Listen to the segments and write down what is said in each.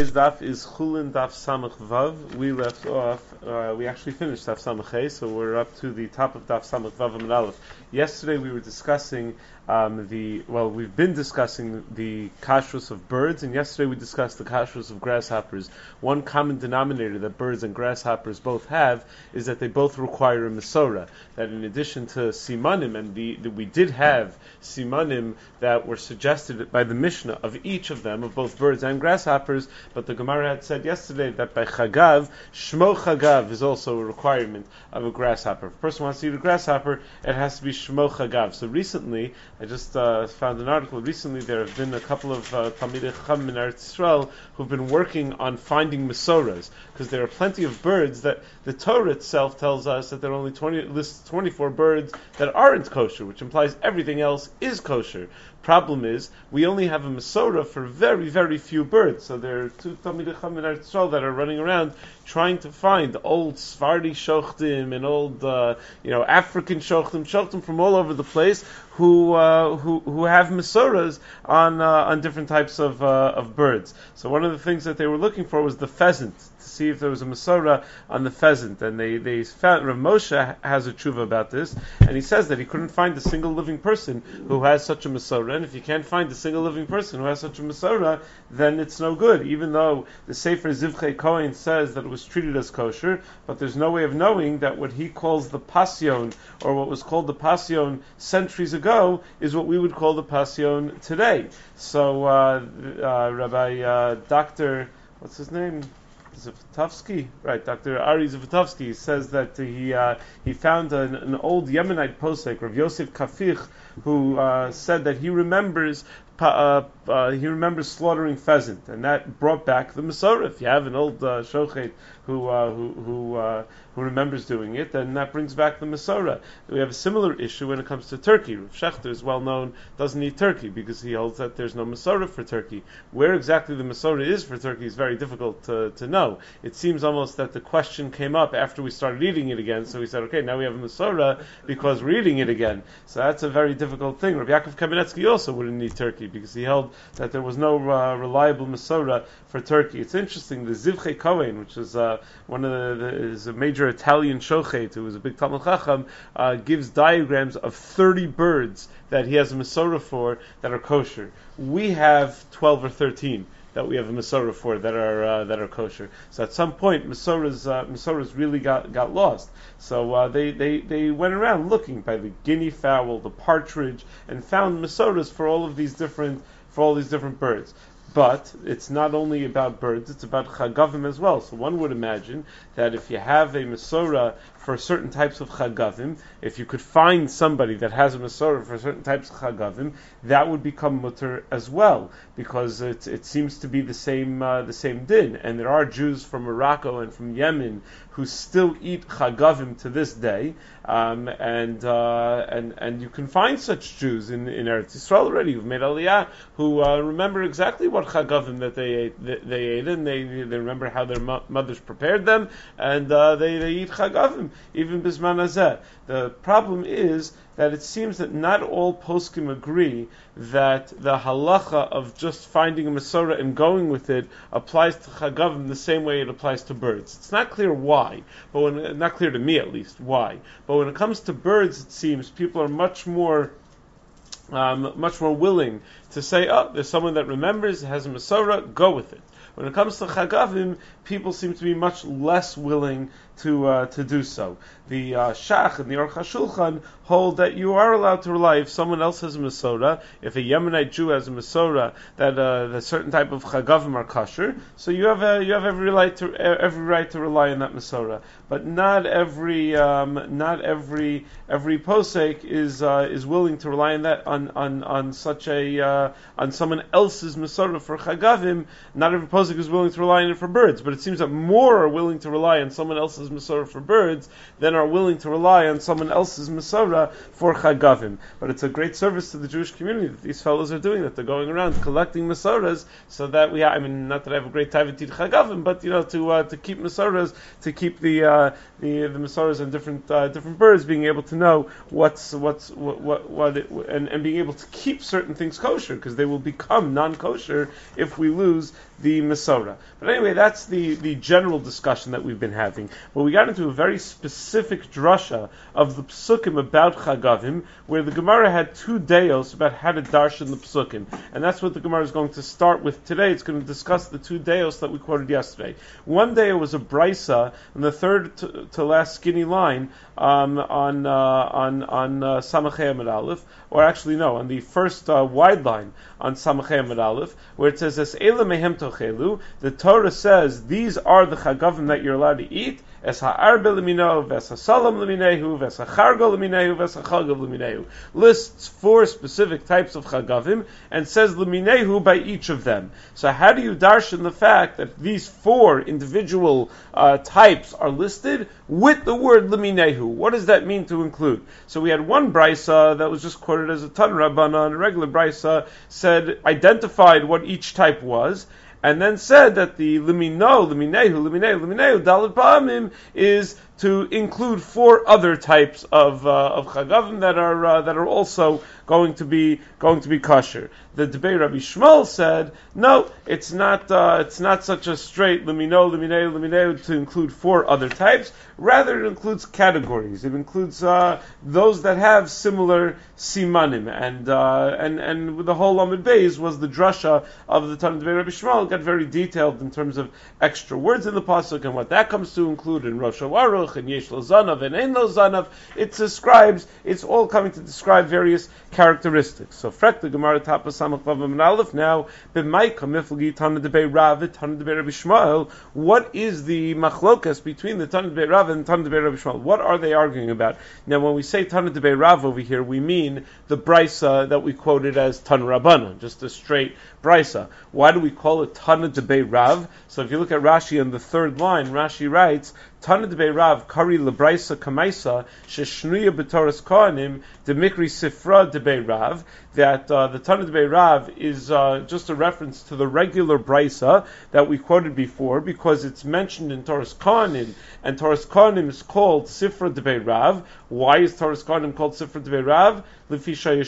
Today's daf is Chulin daf Samach Vav. We left off, we actually finished daf Samach Hey, so we're up to the top of daf Samach Vav and Aleph. Yesterday we were discussing we've been discussing the kashrus of birds, and yesterday we discussed the kashrus of grasshoppers. One common denominator that birds and grasshoppers both have is that they both require a mesorah. That in addition to simanim, and we did have simanim that were suggested by the Mishnah of each of them, of both birds and grasshoppers, but the Gemara had said yesterday that by chagav, shmo chagav is also a requirement of a grasshopper. If a person wants to eat a grasshopper, it has to be shmo chagav. So recently, I just found an article. Recently, there have been a couple of Talmidei Chacham in Eretz Yisrael who've been working on finding mesorahs, because there are plenty of birds that the Torah itself tells us that there are only 24 birds that aren't kosher, which implies everything else is kosher. Problem is, we only have a mesorah for very, very few birds. So there are two Talmidei Chacham in Eretz Yisrael that are running around trying to find old Sephardi shochtim and old, African shochtim from all over the place who have mesorahs on different types of birds. So one of the things that they were looking for was the pheasant, to see if there was a mesorah on the pheasant, and they found Rav Moshe has a tshuva about this, and he says that he couldn't find a single living person who has such a mesorah, and if you can't find a single living person who has such a mesorah, then it's no good, even though the Sefer Zivchei Kohen says that it was treated as kosher, but there's no way of knowing that what he calls the passion, or what was called the passion centuries ago, is what we would call the passion today. So Rabbi Dr. what's his name? Zivotofsky, right? Dr. Ari Zivotofsky says that he found an old Yemenite posek, Rav Yosef Kafich, who said that he remembers slaughtering pheasant, and that brought back the mesorah. If you have an old shochet who remembers doing it, then that brings back the mesorah. We have a similar issue when it comes to turkey. Rav Shechter is well known, doesn't eat turkey because he holds that there's no mesorah for turkey. Where exactly the mesorah is for turkey is very difficult to know. It seems almost that the question came up after we started eating it again, so we said, okay, now we have a mesorah because we're eating it again. So that's a very difficult thing. Rabbi Yaakov Kamenetsky also wouldn't eat turkey because he held that there was no reliable mesorah for turkey. It's interesting, the Zivchei Kohen, which is is a major Italian shochet who was a big Talmid Chacham, gives diagrams of 30 birds that he has a mesorah for that are kosher. We have 12 or 13 that we have a mesorah for that are kosher. So at some point, mesorahs really got lost. So they went around looking by the guinea fowl, the partridge, and found mesorahs for all these different birds. But it's not only about birds; it's about chagavim as well. So one would imagine that if you have a mesorah for certain types of chagavim, if you could find somebody that has a mesorah for certain types of chagavim, that would become mutter as well, because it seems to be the same din. And there are Jews from Morocco and from Yemen who still eat chagavim to this day, and you can find such Jews in Eretz Yisrael already who've made aliyah, who remember exactly what chagavim that they ate, and they remember how their mothers prepared them, and they eat chagavim even bisman hazeh. The problem is that it seems that not all poskim agree that the halacha of just finding a mesorah and going with it applies to chagavim the same way it applies to birds. It's not clear why, but not clear to me at least why. But when it comes to birds, it seems people are much more willing to say, oh, there's someone that remembers, has a mesorah, go with it. When it comes to chagavim, people seem to be much less willing to do so. The Shach and the Aruch HaShulchan hold that you are allowed to rely, if someone else has a mesorah, if a Yemenite Jew has a mesorah, that a certain type of chagavim are kosher, so you have every right to rely on that mesorah. But not every posek is willing to rely on that on someone else's mesorah for chagavim. Not every posek is willing to rely on it for birds, but it seems that more are willing to rely on someone else's mesorah for birds than are willing to rely on someone else's mesorah for chagavim. But it's a great service to the Jewish community that these fellows are doing, that they're going around collecting mesorahs, so that not that I have a great time to chagavim, but to keep mesorahs, to keep the mesorahs and different birds being able to know and being able to keep certain things kosher, because they will become non-kosher if we lose the Mesorah. But anyway, that's the general discussion that we've been having. But we got into a very specific drasha of the psukim about Chagavim, where the Gemara had two deos about how to darshan the psukim. And that's what the Gemara is going to start with today. It's going to discuss the two deos that we quoted yesterday. One deo was a brisa, and the third to last skinny line on Samachei Amud Aleph, or actually no, on the first wide line on Samachei Amud Aleph, where it says, "Es Eila mehem tochelu." The Torah says these are the chagavim that you're allowed to eat. Es ha'arbe lemino, ves ha'salam leminehu, ves ha'chargo leminehu, ves ha'chagav leminehu. Lists 4 specific types of chagavim and says leminehu by each of them. So how do you darshan the fact that these 4 individual types are listed with the word leminehu? What does that mean to include? So we had one brisa that was just quoted as a Tan Rabbanan, a regular brisa, identified what each type was, and then said that the limino, liminehu, dalet ba'amim is to include 4 other types of chagavim that are also going to be kosher. The Debei Rabbi Shmuel said, no, it's not such a straight limino to include 4 other types. Rather, it includes categories. It includes those that have similar simanim, and the whole Amud Beis was the drasha of the Tanna Debei Rabbi Shmuel. It got very detailed in terms of extra words in the pasuk and what that comes to include in Rosh Hashanah and Yesh Lo Zanav and Ein Lo Zanav. It's all coming to describe various characteristics. So, frek the Gemara Tapa Samach Vav Amud Aleph now. B'may kamiflgi Tanna Debei Rav, Tanna Debei Rabbi Shmuel. What is the machlokas between the Tanna Debei Rav and Tanna Debei Rabbi Shmuel? What are they arguing about? Now, when we say Tanna Debei Rav over here, we mean the brisa that we quoted as Tanna Rabbanan, just a straight brisa. Why do we call it Tanna Debei Rav? So, if you look at Rashi on the 3rd line, Rashi writes, Tanna Debei Rav kari lebraisa kamaisa sheshnuya b'toras kohanim demikri sifra Debei Rav. That the Tanna Debei Rav is just a reference to the regular brisa that we quoted before, because it's mentioned in Toras Kohanim, and Toras Kohanim is called Sifra Debei Rav. Why is Toras Kohanim called Sifra Debei Rav? Because Toras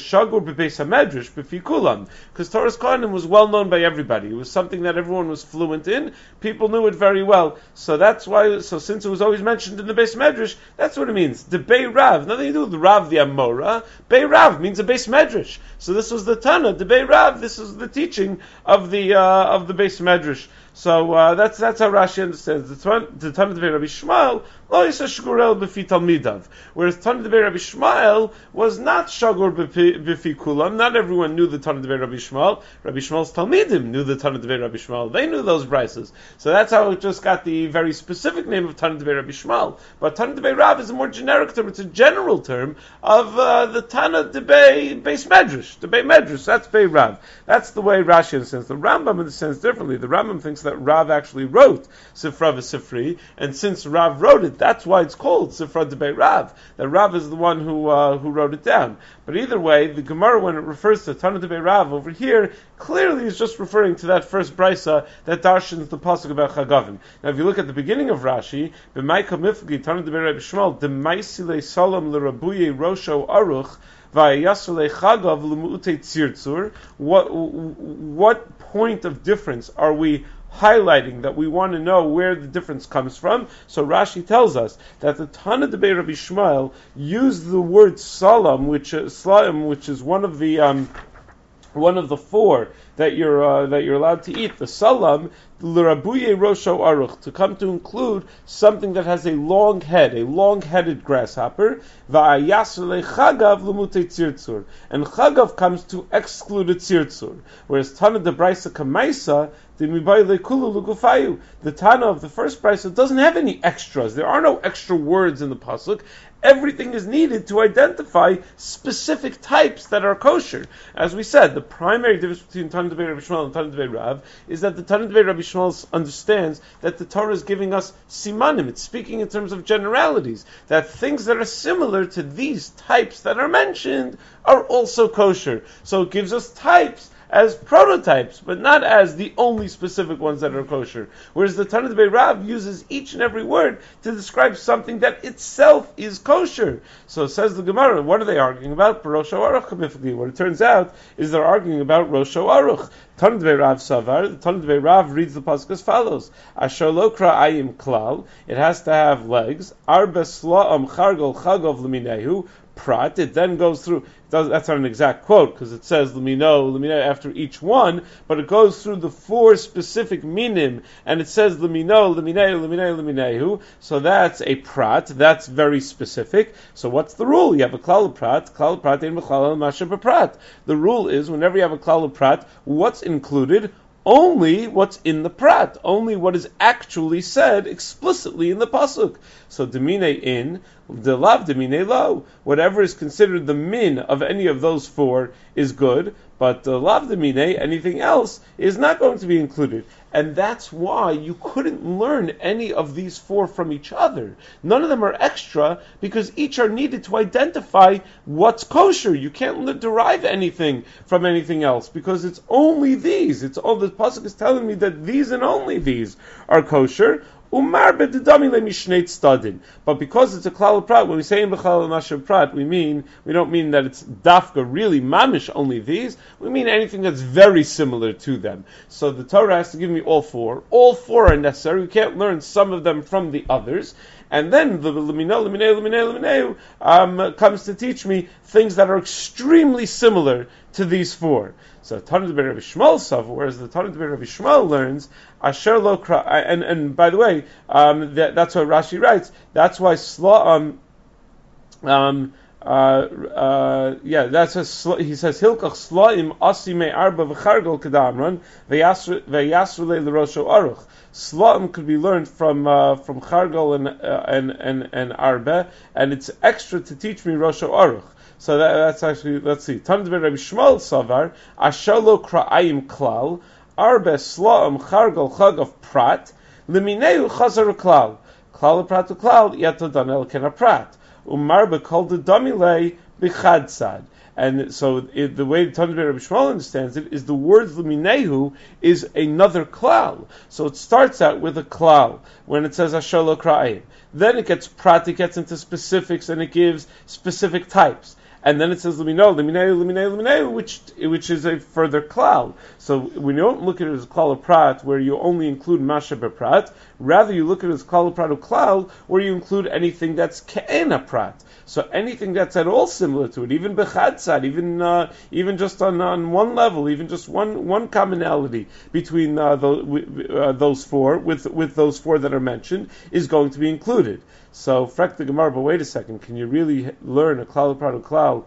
Kohanim was well known by everybody. It was something that everyone was fluent in. People knew it very well. So that's why. So since it was always mentioned in the Beis Medrash, that's what it means. Debei Rav, nothing to do with the Rav the Amora. Bei Rav means a Beis Medrash. So this was the Tana, Debei Rav. This is the teaching of the Beis Medrash. So that's how Rashi understands the Tana Debei Rabbi Shmuel. Lo yisa shgurel b'fi talmidav. Whereas Tana Debei Rabbi Shmuel was not shagur b'fi kulam. Not everyone knew the Tana Debei Rabbi Shmuel. Rabbi Shmuel's talmidim knew the Tana Debei Rabbi Shmuel. They knew those brises. So that's how it just got the very specific name of Tana Debei Rabbi Shmuel. But Tana Debei Rav is a more generic term. It's a general term of the Tana Debei Beis Medrash. Debei Medrash. That's Bei Rav. That's the way Rashi understands. The Rambam understands differently. The Rambam thinks that Rav actually wrote Sifra v'Sifri, and since Rav wrote it, that's why it's called Sifra Debei Rav. That Rav is the one who wrote it down. But either way, the Gemara, when it refers to Tanna Debei Rav over here, clearly is just referring to that first brisa that darshans the pasuk about Chagavim. Now, if you look at the beginning of Rashi, b'mayka mifgi Tanna Debei Rabbi Shmuel demaisile salam l'rabuye rosho aruch. What point of difference are we highlighting that we want to know where the difference comes from? So Rashi tells us that the Tanna Debei Rabbi Shmuel used the word salam, which is one of the 4 that you're allowed to eat. The salam, l'rabuye rosho aruch, to come to include something that has a long head, a long-headed grasshopper. Va'ayas lechagav l'mutei tzirtzur, and chagav comes to exclude a tzirtzur. Whereas Tana de Brisa Kamaisa, the Tana of the first brisa doesn't have any extras. There are no extra words in the pasuk. Everything is needed to identify specific types that are kosher. As we said, the primary difference between Tana Debei Rabbi Shmuel and Tana Debei Rav is that the Tana Debei Rabbi Shmuel understands that the Torah is giving us simanim. It's speaking in terms of generalities, that things that are similar to these types that are mentioned are also kosher. So it gives us types as prototypes, but not as the only specific ones that are kosher. Whereas the Tanna D'Bei Rav uses each and every word to describe something that itself is kosher. So says the Gemara, what are they arguing about? Rosh Aruch. What it turns out is they're arguing about Rosh Aruch. Tanna D'Bei Rav Savar, the Tanna D'Bei Rav reads the pasuk as follows: Asher lo kra'ayim klal, it has to have legs. Arba sla'am chargol chagov l'minehu prat. It then goes through. That's not an exact quote because it says lemino after each one, but it goes through the four specific minim, and it says lemino. So that's a prat. That's very specific. So what's the rule? You have a klal prat ein b'chlal masha b'prat. The rule is whenever you have a klal prat, what's included? Only what's in the prat, only what is actually said explicitly in the pasuk. So demine in, the lav demine lo. Whatever is considered the min of any of those four is good, but the lav demine, anything else, is not going to be included. And that's why you couldn't learn any of these four from each other. None of them are extra because each are needed to identify what's kosher. You can't derive anything from anything else because it's only these. It's all the pasuk is telling me that these and only these are kosher. But because it's a klal prat, when we say in b'chlal masher prat, we don't mean that it's dafka really mamish only these. We mean anything that's very similar to them. So the Torah has to give me all four. All four are necessary. We can't learn some of them from the others. And then the Lemino comes to teach me things that are extremely similar to these four. So Tanna D'Bei Rabbi Shmuel Sav, whereas the Tanna D'Bei Rabbi Shmuel learns Asher Lo Kra, and by the way, that's what Rashi writes. That's why he says Hilkach Slaim Asime Arba v'Chargol Kedamran ve'Yasrulei l'Rosho Aruch. Slaim could be learned from Chargol and Arba, and it's extra to teach me Rosho Aruch. So that's actually, let's see. Tanna D'Bei Rabbi Shmuel Savar Asher Lo Kra'ayim Klal Arba Slaim Chargol Chagav Prat Lemineu Chazar Klal Klal Prat Klal Yato Danel Kena Prat Umarba called the Damilei Bichadsad. And so the way the Tanna D'Bei Rabbi Shmuel understands it is the word Luminehu is another klal. So it starts out with a klal when it says Asher Lo Kra'ayim. Then it gets prat, it gets into specifics, and it gives specific types. And then it says Luminehu, which is a further klal. So we don't look at it as klal of prat, where you only include masha b'prat. Rather, you look at it as klal of prat of klal, where you include anything that's ke'ena prat. So anything that's at all similar to it, even bechadsad, even just on one level, even just one commonality between those four, with those four that are mentioned, is going to be included. So, frek the Gemara, but wait a second, can you really learn a klal of prat of klal?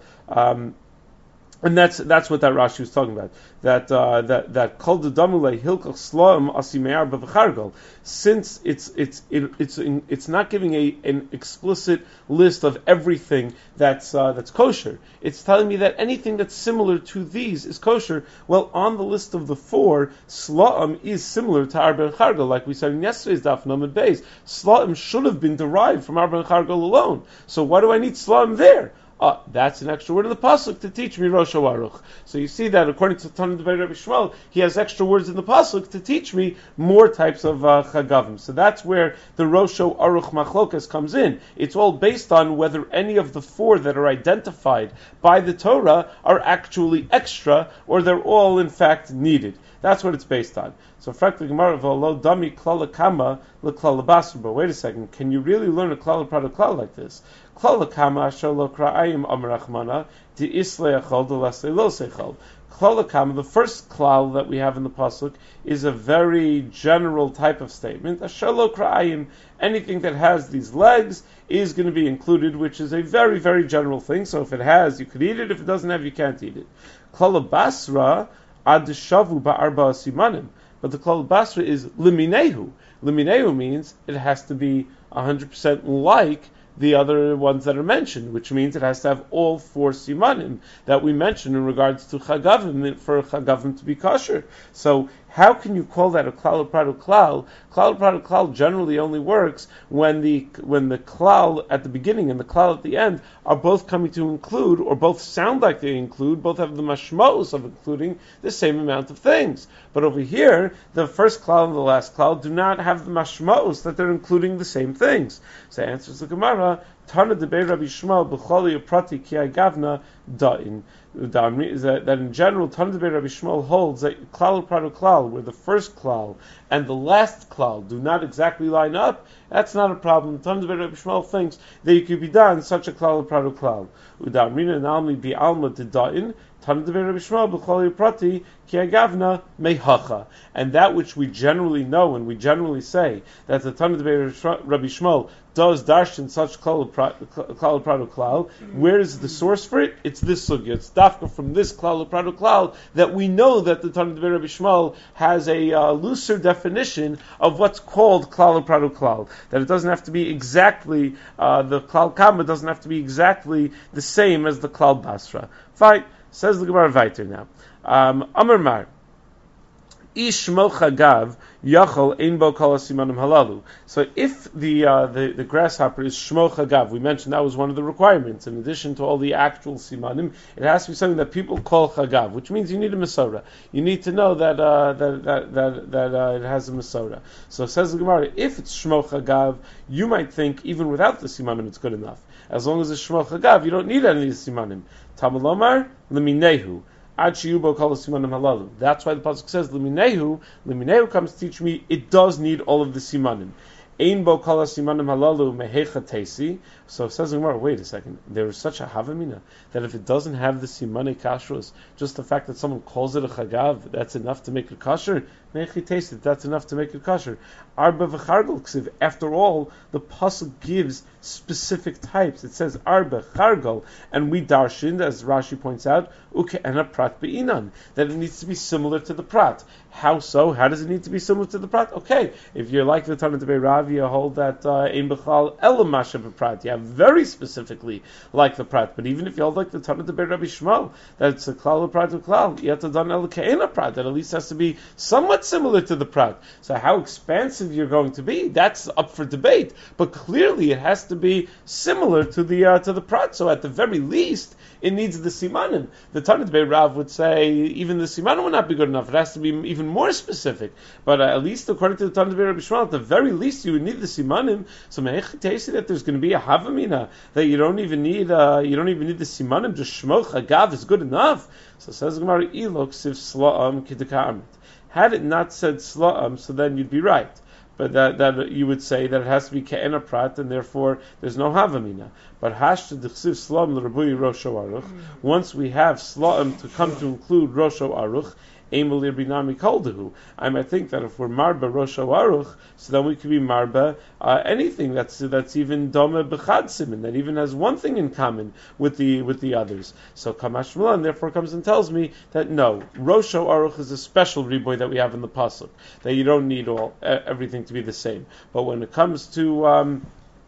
And that's what that Rashi was talking about. That kol dedamule hilkach slaim asimeir b'v'chargol. Since it's not giving an explicit list of everything that's kosher. It's telling me that anything that's similar to these is kosher. Well, on the list of the four, slaim is similar to arba and chargol, like we said in yesterday's daf Namud Beis. Slaim should have been derived from arba and chargol alone. So why do I need slaim there? That's an extra word in the pasuk to teach me Rosh Aruch. So you see that according to Tanna D'Bei Rabbi Shmuel, he has extra words in the pasuk to teach me more types of chagavim. So that's where the Rosh Aruch machlokas comes in. It's all based on whether any of the four that are identified by the Torah are actually extra, or they're all in fact needed. That's what it's based on. So, frankly, Gemara v'lo dami klala kama leklala basra. But wait a second, can you really learn a klala prat of klal like this? Klala kama asher lo kra'ayim amrachmana di isle echol de lesle lo sechol. Klala kama, the first klal that we have in the pasuk, is a very general type of statement. Asher lo kra'ayim, anything that has these legs is going to be included, which is a very, very general thing. So if it has, you could eat it. If it doesn't have, you can't eat it. Klala basra ad shavu ba'arba simanim. But the klal basra is liminehu. Liminehu means it has to be 100% like the other ones that are mentioned, which means it has to have all four simanim that we mentioned in regards to chagavim, for chagavim to be kosher. So How can you call that a klal u'prat u'klal? Klal u'prat u'klal generally only works when the klal at the beginning and the klal at the end are both coming to include, or both sound like they include, both have the mashmos of including the same amount of things. But over here, the first klal and the last klal do not have the mashmos that they're including the same things. So answers the Gemara, Tana debei Rabbi Shmuel b'choli u'prati ki agavna da'in. That in general, Tana debei Rabbi Shmuel holds that klal u'prat u'klal, where the first klal and the last klal do not exactly line up, that's not a problem. Tana debei Rabbi Shmuel thinks that you could be done such a klal u'prat u'klal. Udamrina nalmi bi alma da'in. And that which we generally know and we generally say that the Tana Debei Rabbi Shmuel does darshan such klal u'prat u'klal. Where is the source for it? It's this sugya. It's dafka from this klal u'prat u'klal that we know that the Tana Debei Rabbi Shmuel has a looser definition of what's called klal u'prat u'klal. That it doesn't have to be exactly the klal kama doesn't have to be exactly the same as the klal basra. Fine. Says the Gemara weiter now. Amar Mar, Ish mocha gav yachol ein bo kol simanim halalu. So if the grasshopper is shmocha gav, we mentioned that was one of the requirements. In addition to all the actual simanim, it has to be something that people call chagav, which means you need a masora. You need to know that it has a masora. So says the Gemara, if it's shmocha gav, you might think even without the simanim it's good enough. As long as it's shmocha gav, you don't need any of the simanim. Tamalomar leminehu. That's why the pasuk says leminehu. Leminehu comes to teach me it does need all of the simanim. Ein bo kol simanim halalu mehecha tesi. So it says in Gemara, wait a second, there is such a havamina that if it doesn't have the simane kashrus, just the fact that someone calls it a chagav, that's enough to make it kosher. Mehecha tesi, that's enough to make it kosher. Arba v'chargol ksiv. After all, the pasuk gives specific types. It says arba chargol, and we darshan, as Rashi points out, uke'ena prat be'inan, that it needs to be similar to the prat. How so? How does it need to be similar to the prat? Okay, if you're like the Tana Debei Rav, you hold that ein b'chal elam masha b'prat. You have very specifically like the prat. But even if you hold like the Tana Debei Rabbi Shmuel, that it's a klal prat u'klal, you have to done el ke'ena prat, that at least has to be somewhat similar to the prat. So how expansive you're going to be, that's up for debate. But clearly it has to be similar to the prat. So at the very least, it needs the simanim. The Tana Debei Rav would say even the simanim would not be good enough. It has to be even more specific. But at least according to the Tana Debei Rabbi Shmuel, at the very least you would need the simanim. So me'echitesi that there's going to be a havamina that you don't even need the simanim. Just shmoch agav is good enough. So says Gemara ilok siv sla'am kideka'amit. Had it not said sla'am, so then you'd be right. But that you would say that it has to be ke'ena prat, and therefore there's no havamina. But hashta d'chsiv sla'am l'rabui rosho aruch. Once we have sla'am to come to include rosho aruch, I might think that if we're marba rosho aruch, so then we could be marba anything that's even doma b'chad simin, that even has one thing in common with the others. So Kamash Milan therefore comes and tells me that no, rosho aruch is a special riboy that we have in the pasuk, that you don't need everything to be the same. But when it comes to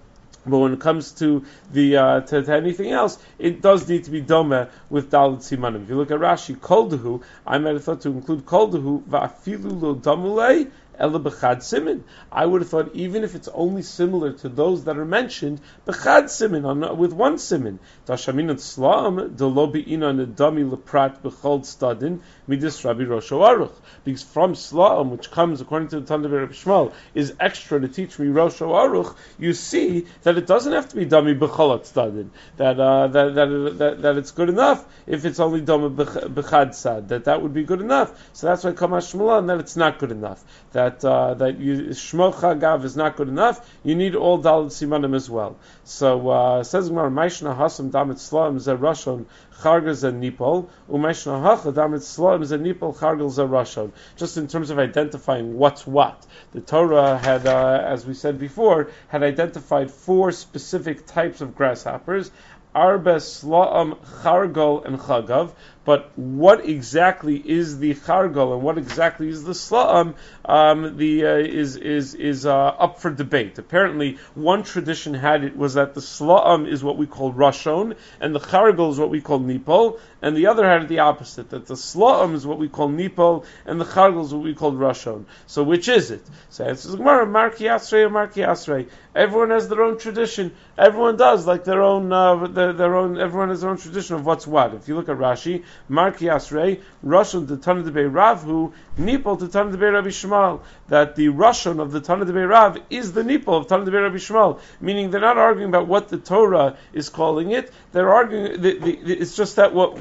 to anything else, it does need to be doma with dalet simanim. If you look at Rashi, koldehu, I might have thought to include koldehu va'afilu lo damulei ela b'chad simin. I would have thought even if it's only similar to those that are mentioned, b'chad simin, with one simin. Tashamin sla'am de lo be'ina nedami leprat b'chol stadin midis Rabbi Rosho Aruch. Because from sla'am, which comes according to the Tana Debei Rabbi Shmuel, is extra to teach me Rosho Aruch, you see that it doesn't have to be dami b'chol stadin. That it's good enough if it's only dami b'chad sad. That would be good enough. So that's why Kamash Shmuel, that it's not good enough. That shmocha gav is not good enough. You need all dalet simanim as well. So says Gemara, Maishna hasam damet slaim ze rashon chargel ze nipol, u'maishna hacha damet slaim ze nipol chargel ze rashon. Just in terms of identifying what's what, the Torah had, as we said before, had identified 4 specific types of grasshoppers. Arba, Sla'am, Chargol, and Chagav. but what exactly is the chargal and what exactly is the sla'am is up for debate. Apparently, one tradition had it was that the sla'am is what we call rashon and the chargal is what we call nipol, and the other had it the opposite, that the sla'am is what we call nipol and the chargal is what we call rashon. So which is it? So it says Gemara, Marki Asrei or Marki Asrei. Everyone has their own tradition. Everyone does like their own. Everyone has their own tradition of what's what. If you look at Rashi, Marki Asrei, Rashon the Tana Debei Ravhu, Nipol the Tana Debei Rabbi Shmuel. That the Rashon of the Tana Debei Rav is the Nipol of Tana Debei Rabbi Shmuel. Meaning they're not arguing about what the Torah is calling it. They're arguing. It's just that what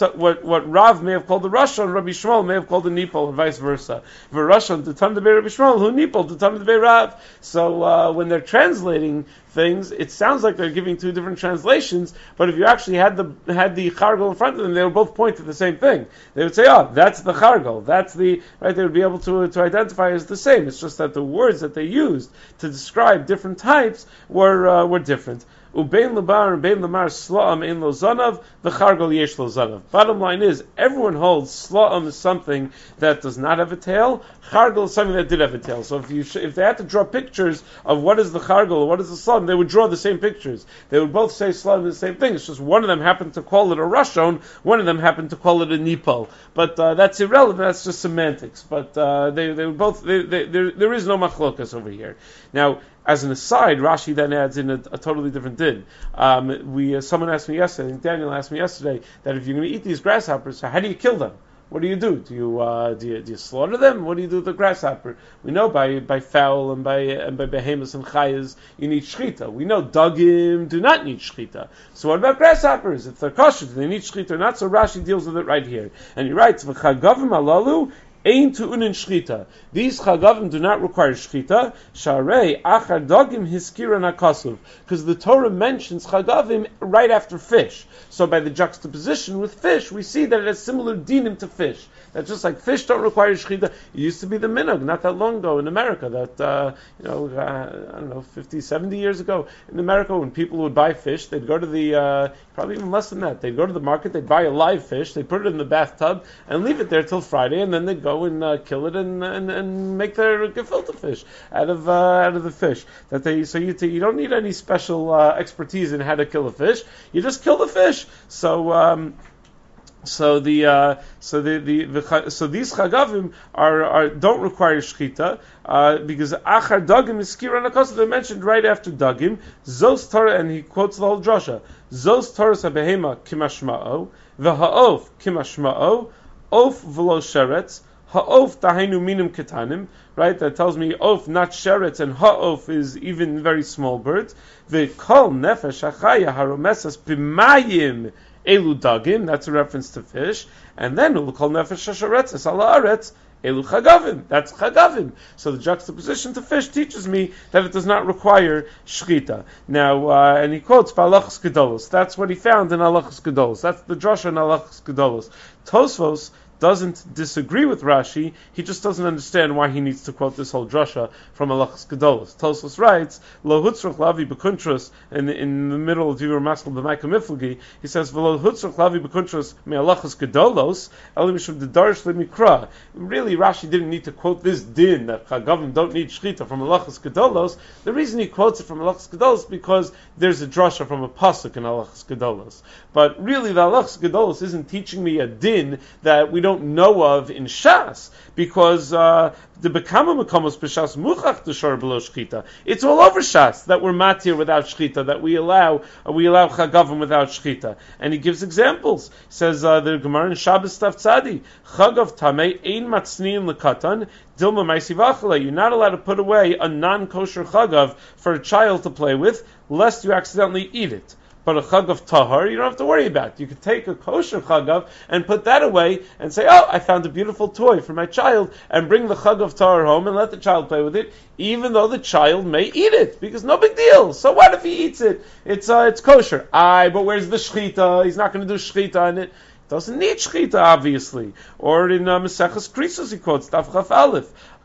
Rav may have called the Rashon, Rabbi Shmuel may have called the Nipol, and vice versa. The Rashon the Tana Debei Rabbi Shmuel, who Nipol the Tana Debei Rav. So when they're translating things, it sounds like they're giving two different translations, but if you actually had the chargal in front of them, they would both point to the same thing. They would say, oh, that's the chargal, that's the, right, they would be able to identify as the same. It's just that the words that they used to describe different types were different. Ubein Labar and Bein Lamar Sla'am Ein Lo Zanav, the Chargal Yesh Lo Zanav. Bottom line is, everyone holds Sla'am is something that does not have a tail, Chargal is something that did have a tail. So if they had to draw pictures of what is the Chargal or what is the Sla'am, they would draw the same pictures. They would both say Sla'am is the same thing. It's just one of them happened to call it a Rashon, one of them happened to call it a Nipol. But that's irrelevant, that's just semantics. But they would both, there is no machlokas over here. Now, as an aside, Rashi then adds in a totally different din. Someone asked me yesterday, I think Daniel asked me yesterday, that if you're going to eat these grasshoppers, how do you kill them? What do you do? Do you slaughter them? What do you do with the grasshopper? We know by fowl and by behemoths and chayas you need shchita. We know dagim do not need shchita. So what about grasshoppers? If they're kosher, do they need shchita or not? So Rashi deals with it right here, and he writes v'chagavim alalu. Ein tu'unin shchita. These chagavim do not require shchita. Sharei achar dagim hiskira nakasuv. Because the Torah mentions chagavim right after fish. So by the juxtaposition with fish, we see that it has similar dinim to fish. That just like fish don't require shchita. It used to be the minhag not that long ago in America that, I don't know, 50, 70 years ago in America when people would buy fish, they'd go to the, probably even less than that, they'd go to the market, they'd buy a live fish, they'd put it in the bathtub and leave it there till Friday, and then they'd go and kill it and make their gefilte fish out of the fish. You don't need any special expertise in how to kill a fish. You just kill the fish. So these chagavim don't require shchita because achar dagim is skira nakos. They're mentioned right after dagim. Zos Torah, and he quotes the whole drasha. Zos Torah sabehema kimashma'o v'ha'of kimashma'o of v'lo sheretz. Ha'of tahainu minim ketanim, right? That tells me of not sheretz, and ha'of is even very small birds. V'kol nefesh achaya haromesas b'mayim elu dagim. That's a reference to fish. And then ulukol nefesh hasharetzes ala aretz elu chagavim. That's chagavim. So the juxtaposition to fish teaches me that it does not require shchita. Now, and he quotes Halachos Gedolos. That's what he found in Halachos Gedolos. That's the drasha in Halachos Gedolos. Tosfos doesn't disagree with Rashi, he just doesn't understand why he needs to quote this whole drasha from Halachos Gedolos. Tosfos writes, Lo hutzrach lavi bekuntros, in the middle of Divrei Maskil b'Maika Miflagi, he says, V'lo hutzrach lavi bekuntros me Halachos Gedolos, elim mishum dedarish lemikra. Really, Rashi didn't need to quote this din, that chagavim don't need shchita from Halachos Gedolos. The reason he quotes it from Halachos Gedolos is because there's a drasha from a pasuk in Halachos Gedolos. But really, the Halachos Gedolos isn't teaching me a din that we don't know of in Shas, because the Bekama Makamos B'Shas Muchach D'Shor Below Shchita. It's all over Shas that we're matir without Shchita, that we allow Chagavim without Shchita. And he gives examples. He says the Gemara in Shabbos Tav Tzadi, Chagav Tamei Ein Matzniim Lekatan Dilma Maisi V'Achala. You're not allowed to put away a non-kosher Chagav for a child to play with, lest you accidentally eat it. But a chagav tahar, you don't have to worry about. You could take a kosher chagav and put that away and say, oh, I found a beautiful toy for my child, and bring the chagav tahar home and let the child play with it, even though the child may eat it, because no big deal. So what if he eats it? It's kosher. But where's the shchita? He's not going to do shchita on it. Doesn't need shchita, obviously. Or in Maseches Krisos, he quotes Daf Chaf Aleph.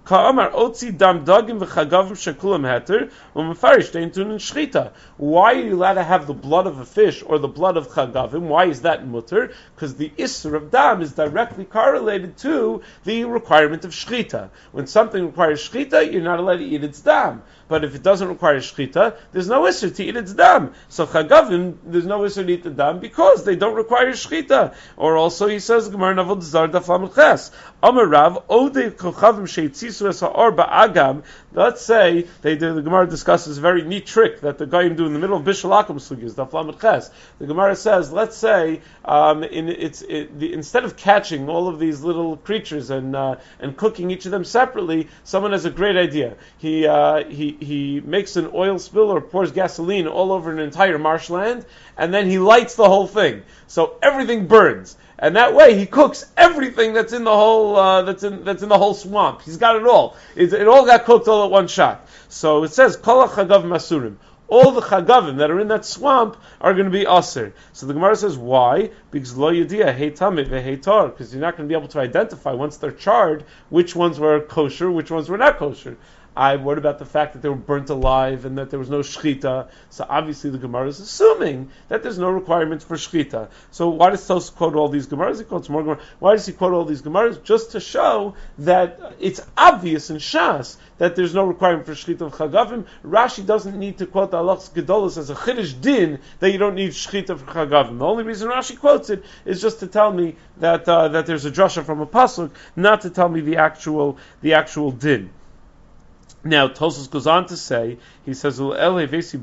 Ka'amar otzi dam dagim v'chagavim shekulam heter u'mefarish dein tunin shchita. Why are you allowed to have the blood of a fish or the blood of chagavim? Why is that mutter? Because the isser of dam is directly correlated to the requirement of shchita. When something requires shchita, you're not allowed to eat its dam. But if it doesn't require shchita, there's no isser to eat its dam. So chagavim, there's no isser to eat the dam because they don't require shchita. Or also he says, Gemara Navod Zar Daf Lamed Ches. Amar Rav, Ode Kochavim Sheitzisu Es Ha'or Ba'agam. Let's say the Gemara discusses a very neat trick that the Goyim do in the middle of Bishul Akum Sugis, Daf Lamed Ches. The Gemara says, let's say instead of catching all of these little creatures and cooking each of them separately, someone has a great idea. He makes an oil spill or pours gasoline all over an entire marshland, and then he lights the whole thing, so everything burns. And that way, he cooks everything that's in the whole that's in the whole swamp. He's got it all. It all got cooked all at one shot. So it says, "Kol chagav masurim." All the chagavim that are in that swamp are going to be aser. So the Gemara says, why? Because lo yediyah heitamid veheitar, because you're not going to be able to identify once they're charred which ones were kosher, which ones were not kosher. What about the fact that they were burnt alive and that there was no shchita? So obviously the Gemara is assuming that there's no requirements for shchita. So why does Tos quote all these Gemaras? He quotes more Gemaras. Why does he quote all these Gemaras? Just to show that it's obvious in Shas that there's no requirement for shchita of chagavim. Rashi doesn't need to quote the Halachas Gedolos as a chiddush din that you don't need shchita for chagavim. The only reason Rashi quotes it is just to tell me that there's a drasha from a pasuk, not to tell me the actual din. Now, Tosos goes on to say, he says, not only that,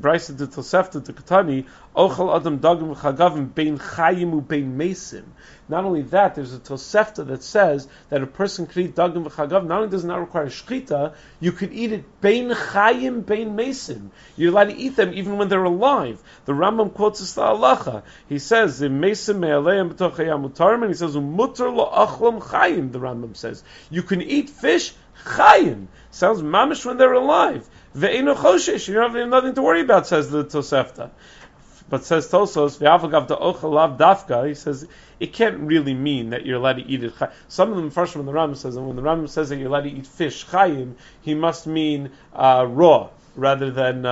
there's a Tosefta that says that a person can eat dagim v'chagavim. Not only does it not require shchita, you could eat it bein chayim, bein mesim. You're allowed to eat them even when they're alive. The Rambam quotes this halacha. He says, mesim me'aleim b'toch hayam mutarim, and he says, mutar lo achlam chayim, the Rambam says. You can eat fish chayim. Sounds mamish when they're alive. Ve'enu choshesh, you don't have nothing to worry about, says the Tosefta. But says Tosos, ve'avagav da'ochel lav dafka, he says, it can't really mean that you're allowed to eat it. Some of them, first when the Rambam says, and when the Rambam says that you're allowed to eat fish chayim, he must mean raw, rather than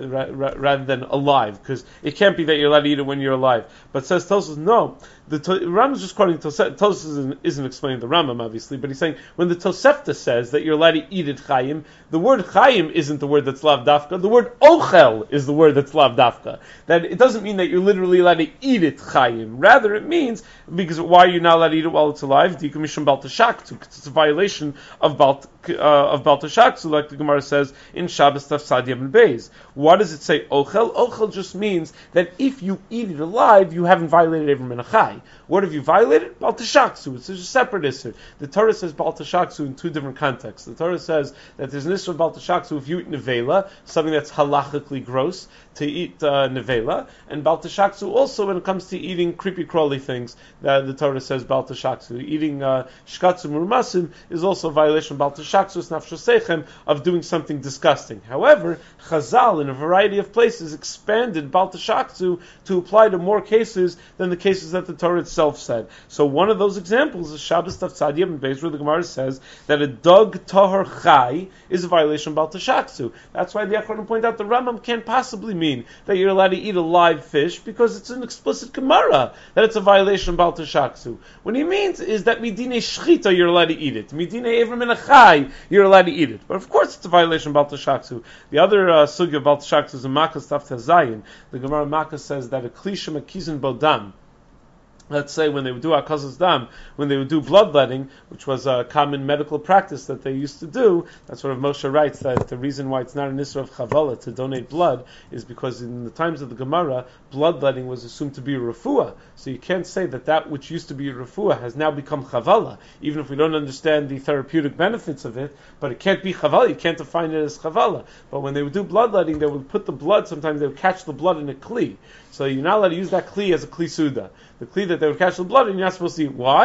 alive, because it can't be that you're allowed to eat it when you're alive. But says Tosos, no. The Rambam is just quoting Tosefta. Tosos isn't explaining the Rambam, obviously, but he's saying when the Tosefta says that you're allowed to eat it chayim, the word chayim isn't the word that's lav dafka. The word ochel is the word that's lav dafka. That it doesn't mean that you're literally allowed to eat it chayim. Rather, it means because why are you not allowed to eat it while it's alive? Dikumishim bal tashaktu. It's a violation of bal tashaktu, like the Gemara says in Shabbos Taf Sad Yom Beis. Why does it say ochel? Ochel just means that if you eat it alive, you haven't violated Eivrim Menachai. What have you violated? Bal tashaksu. It's a separate issur. The Torah says bal tashaksu in two different contexts. The Torah says that there's an issur of bal tashaksu if you eat nevela, something that's halachically gross, to eat nevela, and bal tashaksu also when it comes to eating creepy crawly things. That the Torah says bal tashaksu. Eating shkatzu murumasim is also a violation of bal tashaksu nafshosechem, of doing something disgusting. However, Chazal in a variety of places expanded bal tashaksu to apply to more cases than the cases that the Torah itself said. So one of those examples is Shabbos Taf Tzad Yom Beis, where the Gemara says that a dog tahor chai is a violation of bal tashaksu. That's why the Achronim point out the Rambam can't possibly mean that you're allowed to eat a live fish, because it's an explicit Gemara that it's a violation of bal tashaksu. What he means is that midine shchita you're allowed to eat it, midine Eivrim Menachai you're allowed to eat it. But of course it's a violation of bal tashaksu. The other sugya of bal tashaksu is a Makkos Taf Zayin. The Gemara Makkos says that a klisha makizin bodam. Let's say when they would do akazas dam, when they would do bloodletting, which was a common medical practice that they used to do, that's what Moshe writes, that the reason why it's not an issur of chavala to donate blood is because in the times of the Gemara, bloodletting was assumed to be a refuah. So you can't say that which used to be a refuah has now become chavala, even if we don't understand the therapeutic benefits of it, but it can't be chavala, you can't define it as chavala. But when they would do bloodletting, they would put the blood, sometimes they would catch the blood in a kli. So you're not allowed to use that kli as a kli suda. The kli that they would catch the blood, and you're not supposed to eat. Why?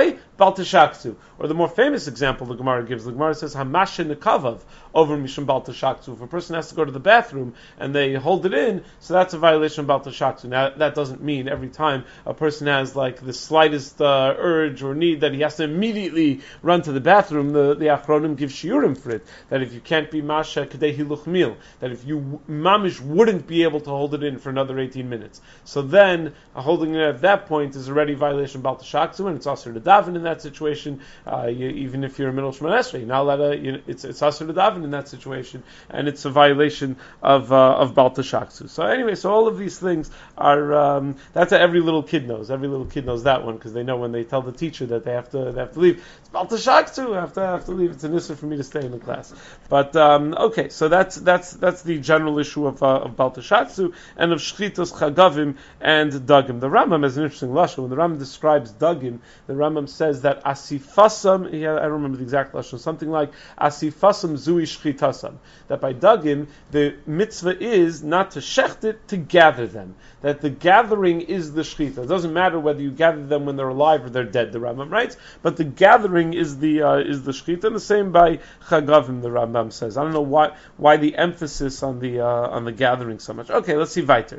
baltashaktu. Or the more famous example the Gemara gives, the Gemara says hamashe nekavav over mishum baltashaktu. If a person has to go to the bathroom and they hold it in, so that's a violation of baltashaktu. Now that doesn't mean every time a person has like the slightest urge or need that he has to immediately run to the bathroom. The Achronim give shiurim for it, that if you can't be masha kadei hiluch mil, that if you mamish wouldn't be able to hold it in for another 18 minutes, so then holding it at that point is already violation of baltashaktu, and it's also to daven in that situation. Even if you're a middle Shemona Esrei, you're not allowed to. It's also to daven in that situation, and it's a violation of baltashaktu. So anyway, so all of these things are that's what every little kid knows. Every little kid knows that one because they know when they tell the teacher that they have to leave. It's baltashaktu. I have to leave. It's an issue for me to stay in the class. But okay, so that's the general issue of baltashaktu and of shchitos chagavim and dagim. The Rambam has an interesting lashon. When the Rambam describes dagim, the Rambam says that asifasam. I don't remember the exact lashon. Something like asifasam zui shchitasam. That by dagim the mitzvah is not to shecht it, to gather them. That the gathering is the shchita. It doesn't matter whether you gather them when they're alive or they're dead. The Rambam writes, but the gathering is the shchita. And the same by chagavim. The Rambam says. I don't know why the emphasis on the gathering so much. Okay, let's see weiter.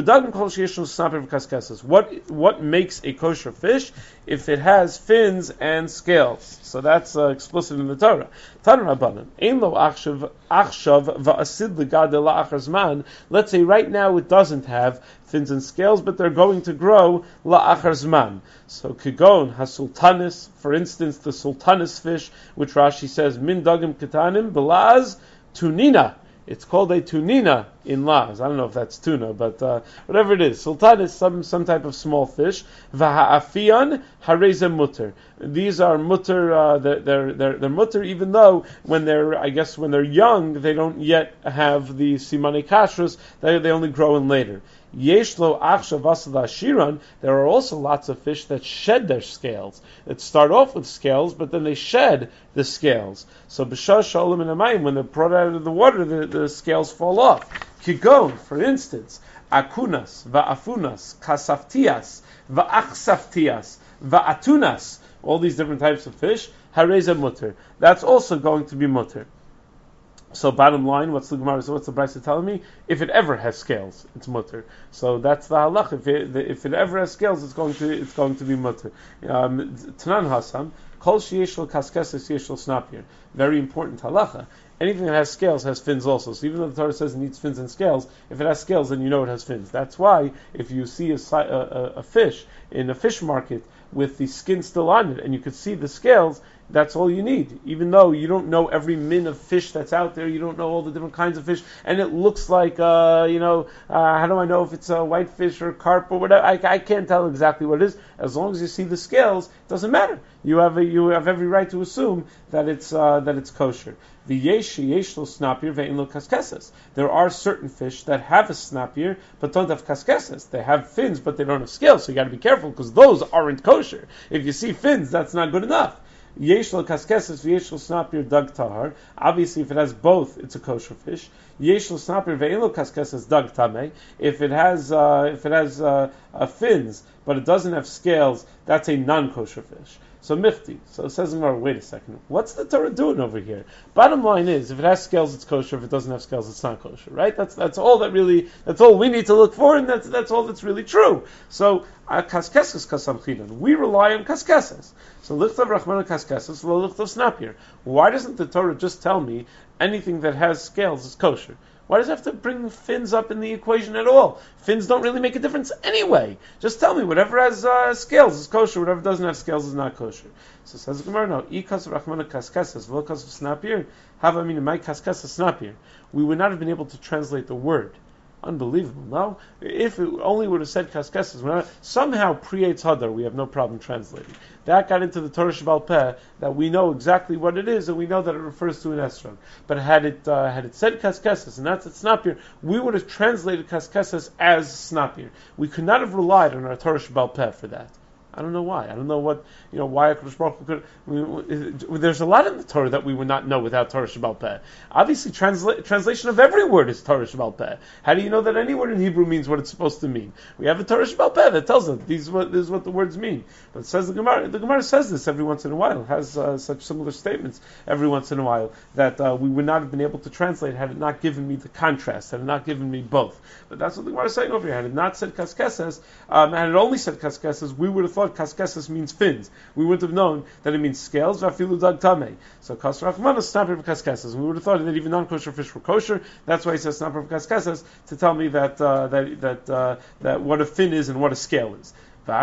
What makes a kosher fish? If it has fins and scales. So that's explicit in the Torah. Tanur Rabbanan, ein lo achshav va'asid legadel la'achar zman. Let's say right now it doesn't have fins and scales, but they're going to grow la'achar zman. So kigon hasultanis, for instance, the sultanis fish, which Rashi says min dagim ketanim belaz tunina. It's called a tunina in Laz. I don't know if that's tuna, but whatever it is. Sultan is some type of small fish. V'ha'afiyan hareze mutter. These are mutter. They're mutter, even though when they're young, they don't yet have the simane kashrus. They only grow in later. Yeshlo achshav asada shiran. There are also lots of fish that shed their scales. That start off with scales, but then they shed the scales. So b'shah shalom in amayim, when they're brought out of the water, the scales fall off. Kigon, for instance, akunas, va'afunas, kasaftias, va'achsaftias, va'atunas. All these different types of fish. Hareza mutter. That's also going to be mutter. So bottom line, what's the Brisa telling me? If it ever has scales, it's mutter. So that's the halach. If it ever has scales, it's going to be mutter. Tanan Hasan, kol sheyeshlo kaskeses yeshlo snapir. Very important halacha. Anything that has scales has fins also. So even though the Torah says it needs fins and scales, if it has scales, then you know it has fins. That's why if you see a fish in a fish market with the skin still on it, and you could see the scales, that's all you need. Even though you don't know every min of fish that's out there, you don't know all the different kinds of fish, and it looks like, how do I know if it's a white fish or carp or whatever? I can't tell exactly what it is. As long as you see the scales, it doesn't matter. You have every right to assume that it's kosher. The yeshlo snapir ve'inlo kaskeses. There are certain fish that have a snapir but don't have kaskeses. They have fins but they don't have scales. So you got to be careful because those aren't kosher. If you see fins, that's not good enough. Yeshlo kaskeses v'yeshlo snapir dag tahar. Obviously, if it has both, it's a kosher fish. Yeshlo snapir ve'inlo kaskeses dag tameh. If it has fins but it doesn't have scales, that's a non-kosher fish. So michti. So it says in our, wait a second, what's the Torah doing over here? Bottom line is, if it has scales, it's kosher. If it doesn't have scales, it's not kosher. Right? That's all we need to look for, and that's all that's really true. So kaskesas kasamchinan. We rely on kaskesas. So lichtav rachmana kaskesas lo lichtav snapir. Why doesn't the Torah just tell me anything that has scales is kosher? Why does it have to bring fins up in the equation at all? Fins don't really make a difference anyway. Just tell me, whatever has scales is kosher, whatever doesn't have scales is not kosher. So says the Gemara now, ikas rachmana kaskesas v'lokas snapir, hava min my kaskesas snapir. We would not have been able to translate the word. Unbelievable, no? If it only would have said kaskesas, somehow pre-Eitz Hadar, we have no problem translating. That got into the Torah Shebal Peh, that we know exactly what it is, and we know that it refers to an esrog. But had it said kaskesas, and that's at snapir, we would have translated kaskesas as snapir. We could not have relied on our Torah Shebal Peh for that. I don't know why. I don't know why HaKadosh Baruch Hu could. There's a lot in the Torah that we would not know without Torah Sheba'al Peh. Obviously, translation of every word is Torah Sheba'al Peh. How do you know that any word in Hebrew means what it's supposed to mean? We have a Torah Sheba'al Peh that tells us this is what the words mean. But it says the Gemara says this every once in a while. It has such similar statements every once in a while that we would not have been able to translate had it not given me the contrast, had it not given me both. But that's what the Gemara is saying over here. Had it not said kaskeses, and it only said kaskeses, we would have thought kaskeses means fins. We wouldn't have known that it means scales. Vafilu dag tamei. So kas rachmanas snapper of kaskeses. We would have thought that even non-kosher fish were kosher. That's why he says snapper of kaskeses to tell me that what a fin is and what a scale is. Now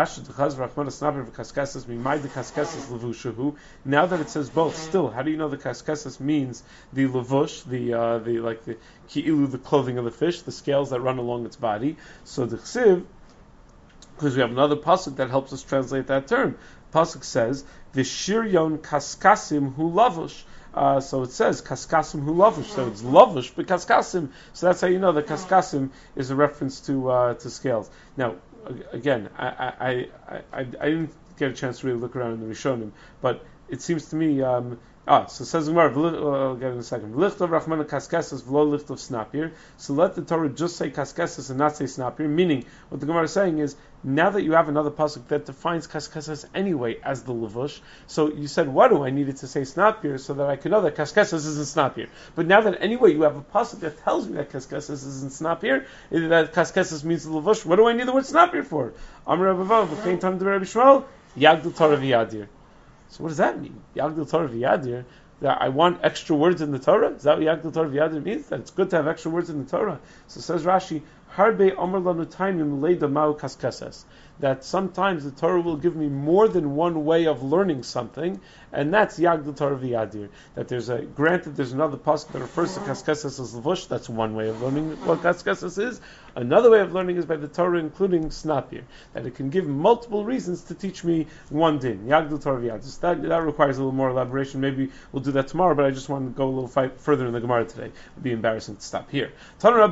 that it says both, still, how do you know the kaskeses means the levush, the ki'ilu, the clothing of the fish, the scales that run along its body? So the chsiv, because we have another pasuk that helps us translate that term. Pasuk says, "V'shiryon kaskasim hu lavush." So it says kaskasim hu lavush. So it's lavush but kaskasim. So that's how you know that kaskasim is a reference to scales. Now, again, I didn't get a chance to really look around in the Rishonim, but it seems to me. So it says Gemara, I'll get it in a second. Lichtov Rachmana Kaskesses v'lo lichtov snapir. So let the Torah just say Kaskesses and not say snapir. Meaning, what the Gemara is saying is, now that you have another pasuk that defines Kaskesses anyway as the levush, so you said, why do I need it to say snapir so that I can know that Kaskesses isn't snapir? But now that anyway you have a pasuk that tells me that Kaskesses isn't snapir, that Kaskesses means the levush, what do I need the word snapir for? Amar Rabbi Vav, v'chein tam d'Rabbi Shmuel, Yagdil Torah v'yadir. So what does that mean? Yagdil Torah v'yadir. That I want extra words in the Torah? Is that what Yagdil Torah v'yadir means? That it's good to have extra words in the Torah? So says Rashi, Harbe Amar Lanu Taimim Leida Ma'u Kaskeses. That sometimes the Torah will give me more than one way of learning something, and that's Yagdil Torah v'yadir. That there's another pasuk that refers to Kaskeses as levush. That's one way of learning what Kaskeses is. Another way of learning is by the Torah including snapir. That it can give multiple reasons to teach me one din. Yagdil Torah v'yadir. That requires a little more elaboration. Maybe we'll do that tomorrow, but I just want to go a little further in the Gemara today. It would be embarrassing to stop here. From the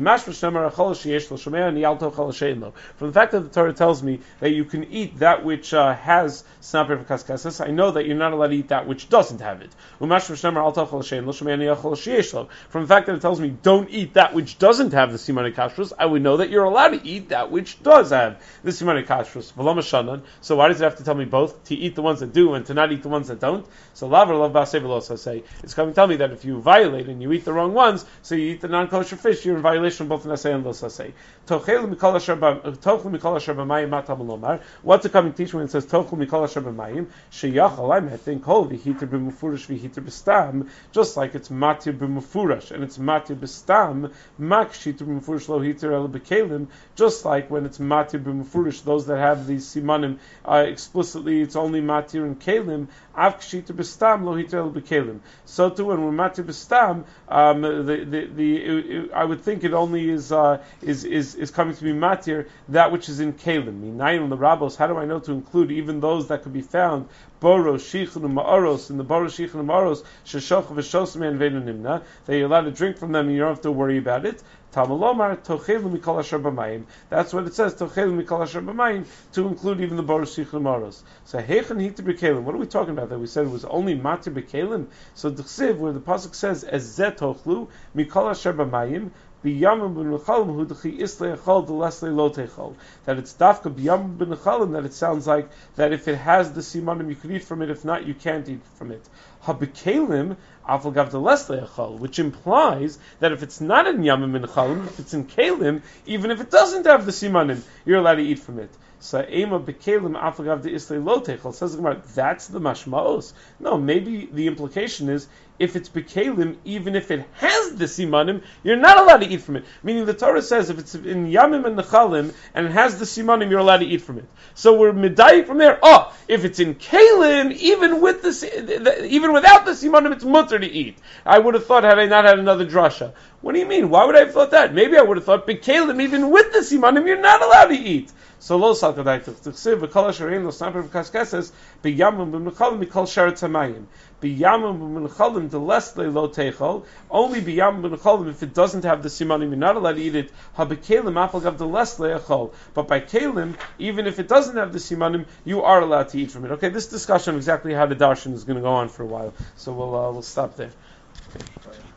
fact that the Torah tells me that you can eat that which has snapir v'kaskesses, I know that you're not allowed to eat that which doesn't have it. From the fact that it tells me don't eat that which doesn't have the simanei kashrus, I would know that you're allowed to eat that which does have the simanei kashrus. So why does it have to tell me both? To eat the ones that do and to not eat the ones that don't? So lavar lav ba'aseh v'lo say it's coming to tell me that if you violate and you eat the wrong ones, so you eat the non-kosher fish, you're in violation of both naseh and lo saseh. What's it coming to teach when it says tochel mikol asher b'mayim? Sheyachal, I might think, hol v'hiter b'mufurash v'hiter b'stam, just like it's matir b'mufurash and it's matir b'stam, mak shiter b'mufurash lo hiter el b'kelim, just like when it's matir b'mufurash, those that have these simanim explicitly, it's only matir and kelim, av shiter b'stam lo hiter el b'kelim. So too, when we're matir b'stam, I would think it only is coming to be matir that which is in kelim. Minayin the rabbos. How do I know to include even those that could be found boros, shichun, ma'aros, in the boros, shichun, and ma'aros, sheshoch v'shosim and ve'nu nimna, that you're allowed to drink from them and you don't have to worry about it. Tamalomar tochelu mikol asher b'mayim. That's what it says, tochelu mikol asher b'mayim, to include even the boros, shichun, and ma'aros. So heichen hiter b'kelim. What are we talking about? That we said it was only matir b'kelim. So the chsiv, where the pasuk says ez zeh tochlu mikol asher b'mayim, that it's dafka b'yam b'nechalim, that it sounds like that if it has the simanim you can eat from it, if not you can't eat from it. Habikelim afal gav le'echol, which implies that if it's not in yamim b'nechalim, if it's in kelim, even if it doesn't have the simanim, you're allowed to eat from it. So ema b'kelim afal gav de'islei lo techol, says the Gemara, that's the mashmaos. No, maybe the implication is if it's b'kelim, even if it has the simanim, you're not allowed to eat from it. Meaning the Torah says if it's in yamim and nechalim and it has the simanim, you're allowed to eat from it. So we're midayik from there. If it's in kelim, even without the simanim, it's mutter to eat. I would have thought had I not had another drasha. What do you mean? Why would I have thought that? Maybe I would have thought b'kelim, even with the simanim, you're not allowed to eat. So lo salkadaituk t'chsiv v'kol asher ein lo snapir v'kaskeses b'yamim b'mechalim mikol sheretz hamayim. B'yamim b'mechalim kelim delesle lo techol. Only biyam b'necholim if it doesn't have the simanim, you're not allowed to eat it. Habekelim afalgav delesle echol. But by kelim, even if it doesn't have the simanim, you are allowed to eat from it. Okay, this discussion of exactly how the darshan is going to go on for a while. So we'll stop there. Okay.